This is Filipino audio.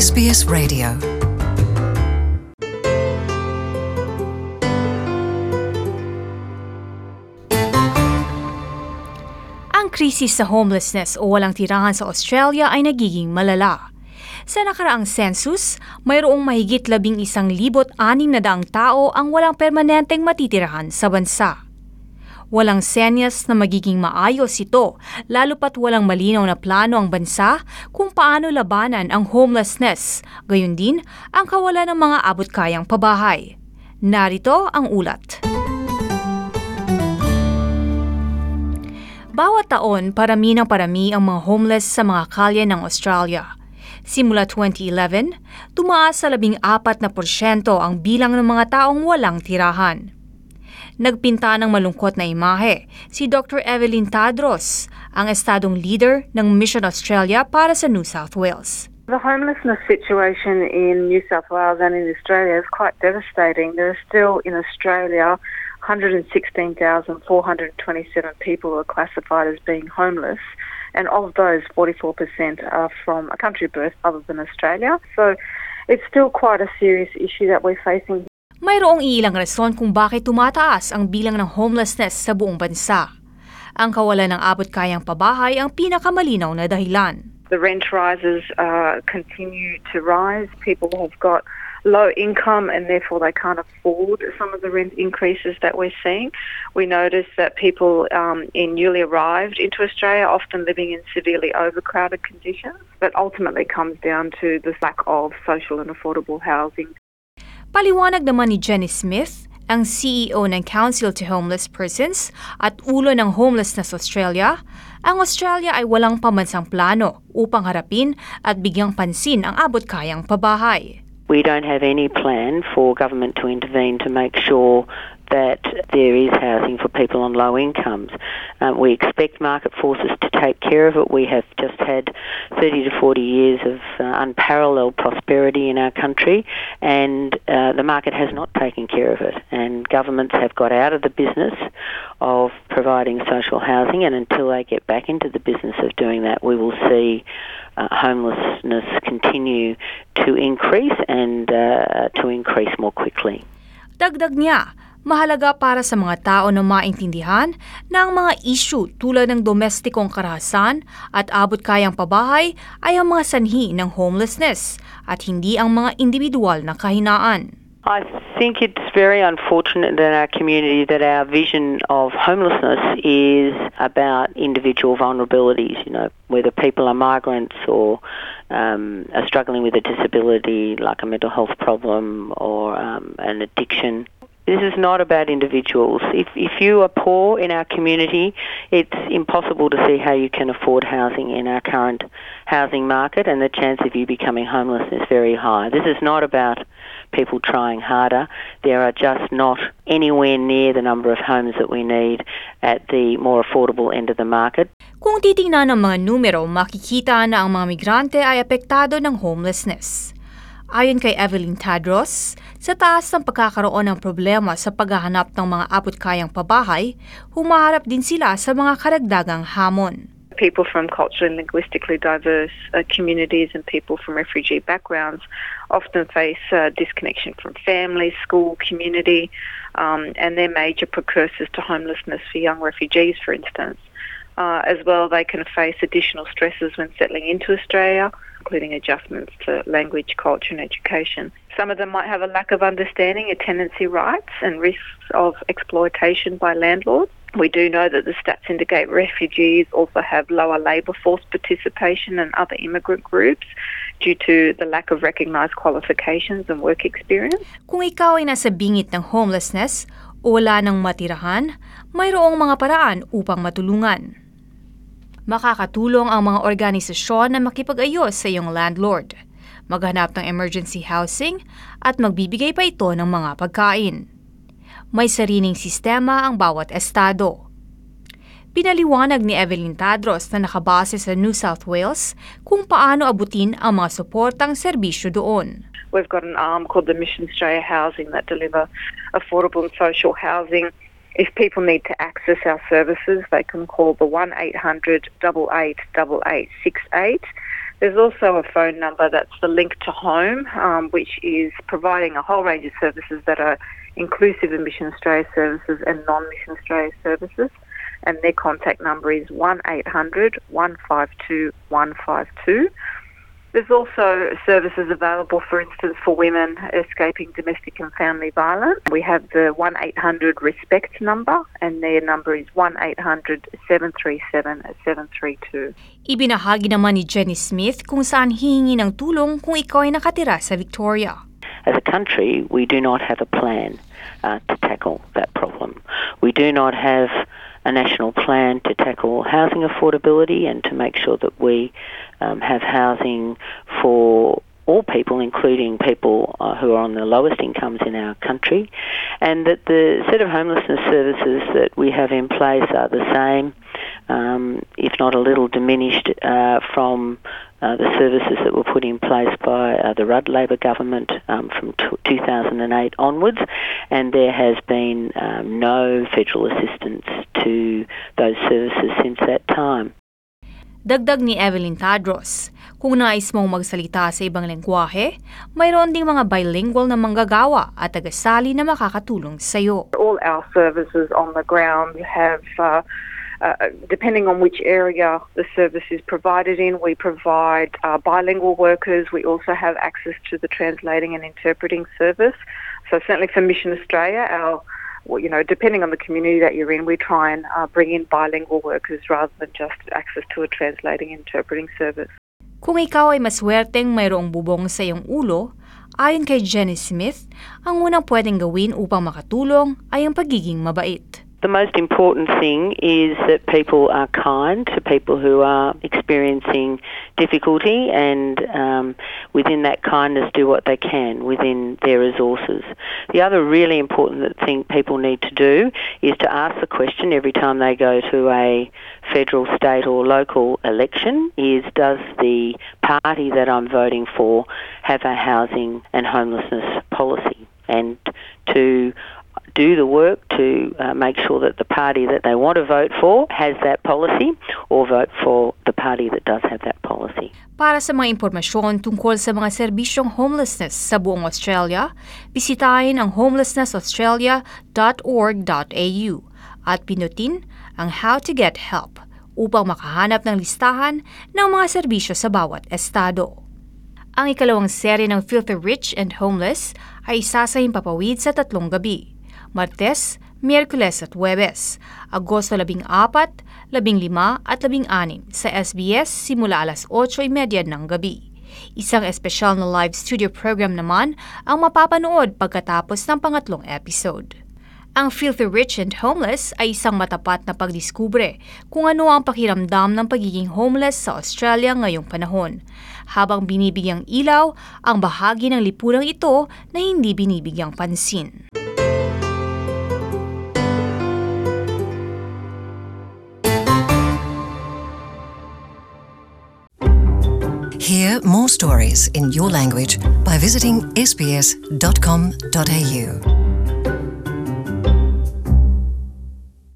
SBS Radio. Ang krisis sa homelessness o walang tirahan sa Australia ay nagiging malala. Sa nakaraang census, mayroong mahigit 11,600 tao ang walang permanenteng matitirahan sa bansa. Walang senyas na magiging maayos ito, lalo pat walang malinaw na plano ang bansa kung paano labanan ang homelessness, gayon din ang kawalan ng mga abot-kayang pabahay. Narito ang ulat. Bawat taon, parami ng parami ang mga homeless sa mga kalye ng Australia. Simula 2011, tumaas sa 14% ang bilang ng mga taong walang tirahan. Nagpinta ng malungkot na imahe si Dr. Evelyn Tadros, ang estadong leader ng Mission Australia para sa New South Wales. The homelessness situation in New South Wales and in Australia is quite devastating. There are still in Australia 116,427 people are classified as being homeless, and of those 44% are from a country of birth other than Australia. So it's still quite a serious issue that we're facing. Mayroong ilang rason kung bakit tumataas ang bilang ng homelessness sa buong bansa. Ang kawalan ng abot-kayang pabahay ang pinakamalinaw na dahilan. The rent rises continue to rise. People have got low income and therefore they can't afford some of the rent increases that we're seeing. We notice that people in newly arrived into Australia often living in severely overcrowded conditions, but ultimately comes down to the lack of social and affordable housing. Paliwanag naman ni Jenny Smith, ang CEO ng Council to Homeless Persons at ulo ng Homelessness Australia, ang Australia ay walang pambansang plano upang harapin at bigyang pansin ang abot-kayang pabahay. We don't have any plan for government to intervene to make sure that there is housing for people on low incomes. We expect market forces to take care of it. We have just had 30 to 40 years of unparalleled prosperity in our country, and the market has not taken care of it. And governments have got out of the business of providing social housing, and until they get back into the business of doing that, we will see homelessness continue to increase and to increase more quickly. Dagdag niya, mahalaga para sa mga tao na maintindihan na ang mga issue tulad ng domestikong karahasan at abot-kayang pabahay ay ang mga sanhi ng homelessness at hindi ang mga individual na kahinaan. I think it's very unfortunate in our community that our vision of homelessness is about individual vulnerabilities, whether people are migrants or are struggling with a disability like a mental health problem or an addiction. This is not about individuals. If you are poor in our community, it's impossible to see how you can afford housing in our current housing market, and the chance of you becoming homeless is very high. This is not about people trying harder. There are just not anywhere near the number of homes that we need at the more affordable end of the market. Kung titingnan ang mga numero, makikita na ang mga migrante ay apektado ng homelessness. Ayon kay Evelyn Tadros, sa taas ng pagkakaroon ng problema sa paghahanap ng mga abot-kayang pabahay, humaharap din sila sa mga karagdagang hamon. People from culturally and linguistically diverse communities and people from refugee backgrounds often face disconnection from family, school, community, and they're major precursors to homelessness for young refugees, for instance. As well, they can face additional stresses when settling into Australia, including adjustments to language, culture and education. Some of them might have a lack of understanding of tenancy rights and risks of exploitation by landlords. We do know that the stats indicate refugees also have lower labour force participation than other immigrant groups due to the lack of recognised qualifications and work experience. Kung ikaw ay nasa bingit ng homelessness o wala ng matirahan, mayroong mga paraan upang matulungan. Makakatulong ang mga organisasyon na makipag-ayos sa iyong landlord, maghanap ng emergency housing at magbibigay pa ito ng mga pagkain. May sariling sistema ang bawat estado. Pinaliwanag ni Evelyn Tadros na nakabase sa New South Wales kung paano abutin ang mga suportang serbisyo doon. We've got an arm called the Mission Australia Housing that deliver affordable and social housing. If people need to access our services, they can call the 1-800-888868. There's also a phone number that's the Link to Home, which is providing a whole range of services that are inclusive of Mission Australia services and non-Mission Australia services. And their contact number is 1800 152 152. There's also services available, for instance, for women escaping domestic and family violence. We have the 1-800-RESPECT number, and their number is 1-800-737-732. Ibinahagi naman ni Jenny Smith kung saan hihingi ng tulong kung ikaw ay nakatira sa Victoria. As a country, we do not have a plan to tackle that problem. We do not have a national plan to tackle housing affordability and to make sure that we have housing for all people, including people who are on the lowest incomes in our country, and that the set of homelessness services that we have in place are the same, if not a little diminished from the services that were put in place by the Rudd Labor government from 2008 onwards, and there has been no federal assistance to those services since that time. Dagdag ni Evelyn Tadros, kung nais mong magsalita sa ibang lengguwahe, mayroon ding mga bilingual na manggagawa at tagasali na makakatulong sa iyo. All our services on the ground have depending on which area the service is provided in, we provide bilingual workers. We also have access to the translating and interpreting service. So certainly for Mission Australia, depending on the community that you're in, we try and bring in bilingual workers rather than just access to a translating and interpreting service. Kung ikaw ay maswerteng mayroong bubong sa iyong ulo, ayon kay Jenny Smith, ang unang pwedeng gawin upang makatulong ay ang pagiging mabait. The most important thing is that people are kind to people who are experiencing difficulty and within that kindness do what they can within their resources. The other really important thing people need to do is to ask the question every time they go to a federal, state or local election is, does the party that I'm voting for have a housing and homelessness policy? And to do the work to make sure that the party that they want to vote for has that policy or vote for the party that does have that policy. Para sa mga impormasyon tungkol sa mga serbisyong homelessness sa buong Australia, bisitahin ang homelessnessaustralia.org.au at pinutin ang How to Get Help upang makahanap ng listahan ng mga serbisyo sa bawat estado. Ang ikalawang serye ng Filthy Rich and Homeless ay isa sa himpapawid sa 3 gabi. Martes, Miyerkules at Huwebes, Agosto 14, 15 at 16 sa SBS simula alas 8:30 ng gabi. Isang espesyal na live studio program naman ang mapapanood pagkatapos ng pangatlong episode. Ang Filthy Rich and Homeless ay isang matapat na pagdiskubre kung ano ang pakiramdam ng pagiging homeless sa Australia ngayong panahon, habang binibigyang ilaw ang bahagi ng lipunang ito na hindi binibigyang pansin. Hear more stories in your language by visiting sbs.com.au.